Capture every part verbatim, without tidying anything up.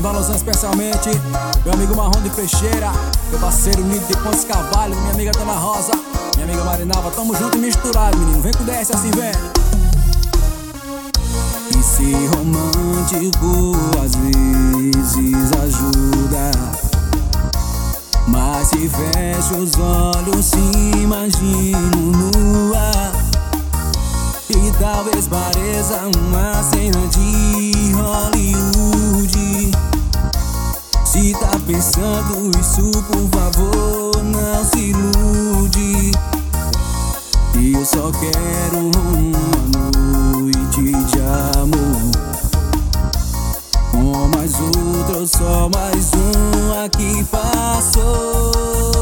Manda uma alusão especialmente meu amigo Marrom de Peixeira, meu parceiro Nido de Pontes Cavalho, minha amiga Dona Rosa, minha amiga Marinalva. Tamo junto e misturado, menino. Vem com D S assim, vem. E se romântico às vezes ajuda, mas se fecho os olhos se imagino nua, e talvez pareça uma cena de Hollywood. Se tá pensando isso, por favor, não se ilude. E eu só quero uma noite de amor, com mais outro, só mais um aqui passou.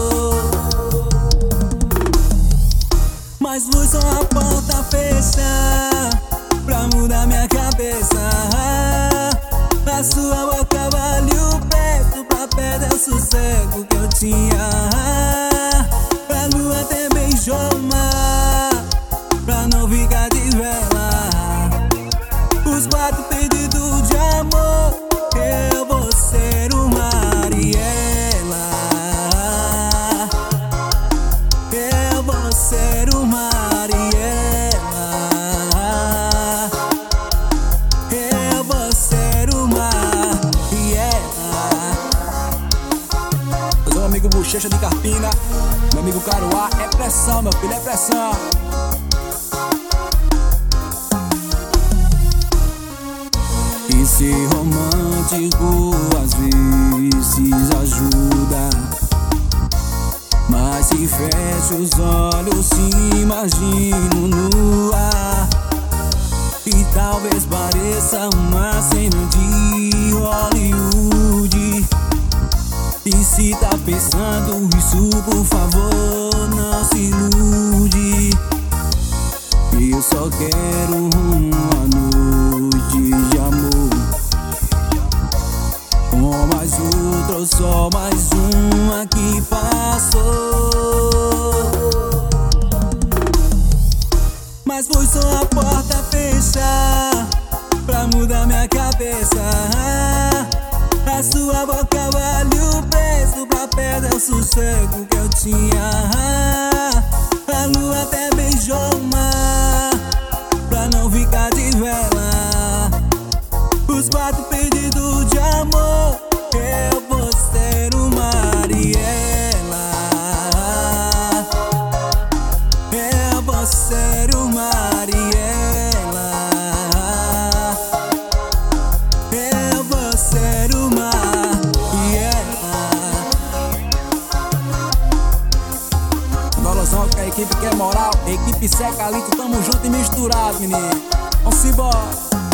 Mas luz só a porta fecha pra mudar minha cabeça. A sua boca vale o preço pra perder o sossego que eu tinha. A lua até beijou o mar pra não ficar de vela. Os quatro pedidos de amor, eu vou ser o mar e ela. Eu vou ser o mar e ela. Eu vou ser o mar e ela. Meu amigo Bochecha de Carpina, meu amigo Caruá. É pressão, meu filho, é pressão. E ser romântico às vezes ajuda, mas se fecho os olhos se imagino nua, e talvez pareça uma cena de Hollywood. E se tá pensando isso, por favor, não se ilude. Eu só quero uma noite de amor, com mais outro, só mais uma que passou. Mas foi só a porta fechar pra mudar minha cabeça. A sua boca vale o preço pra perder o sossego que eu tinha. A lua até beijou o mar pra não ficar de vela. Os quatro pedidos de amor, eu vou ser o mar e ela. Eu vou ser o mar e ela. Eu vou ser o mar e ela. Dolosão com a equipe que é moral, equipe Secalito, tamo junto e misturado, menino. Vamos embora.